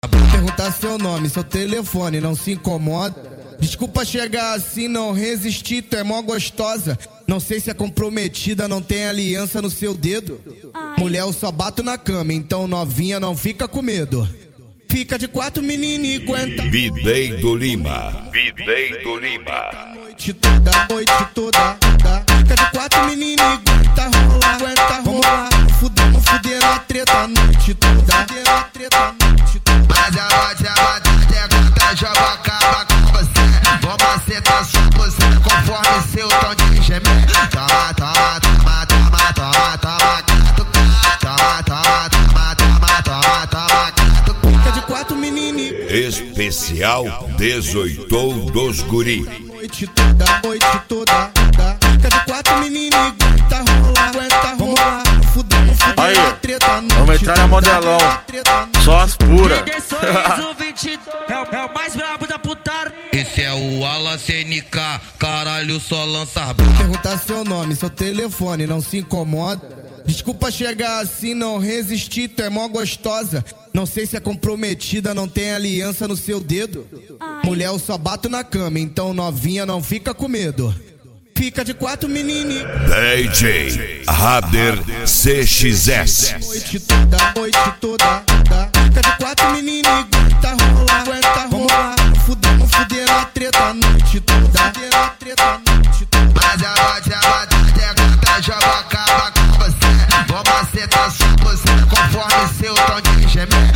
Perguntar seu nome, seu telefone, não se incomoda. Desculpa chegar assim, não resisti, tu é mó gostosa. Não sei se é comprometida, não tem aliança no seu dedo. Mulher, eu só bato na cama, então novinha não fica com medo. Fica de 4, menina, e aguenta. Videi do Lima. Noite toda. Fica de 4, menina, e aguenta rolar. Vamos fuder na treta a noite toda. Mas ela já acaba com você. Vamos acertar sua você conforme seu tom de gemer. Toma, Fica de 4, menina. Especial 18 dos Guri. Noite toda. Fica de 4, menina, e aguenta rolar. Vamos fuder Aí, na treta a noite. vamos entrar na modelão. Só as puras. É o mais brabo da putaria. Esse é o Ala CNK, caralho, só lança Perguntar seu nome, seu telefone, não se incomoda. Desculpa chegar assim, não resisti, tu é mó gostosa. Não sei se é comprometida, não tem aliança no seu dedo. Mulher, eu só bato na cama, então novinha não fica com medo. Fica de 4, menina. DJ Rader CXS. Noite toda. Fica de 4, menina, e aguenta rolar. Vamos fuder na treta a noite toda. Mas ela já acaba com você. Vamos acertar sua você conforme seu tom de gemer.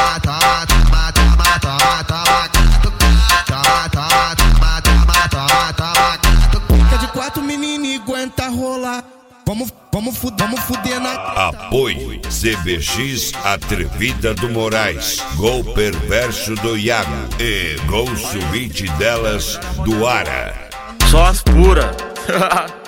Fica de 4, menina, e aguenta rolar. Vamos fuder na... Apoio CBX Atrevida do Moraes. Gol Perverso do Iago. E Gol Suíte delas do Ara. Só as puras.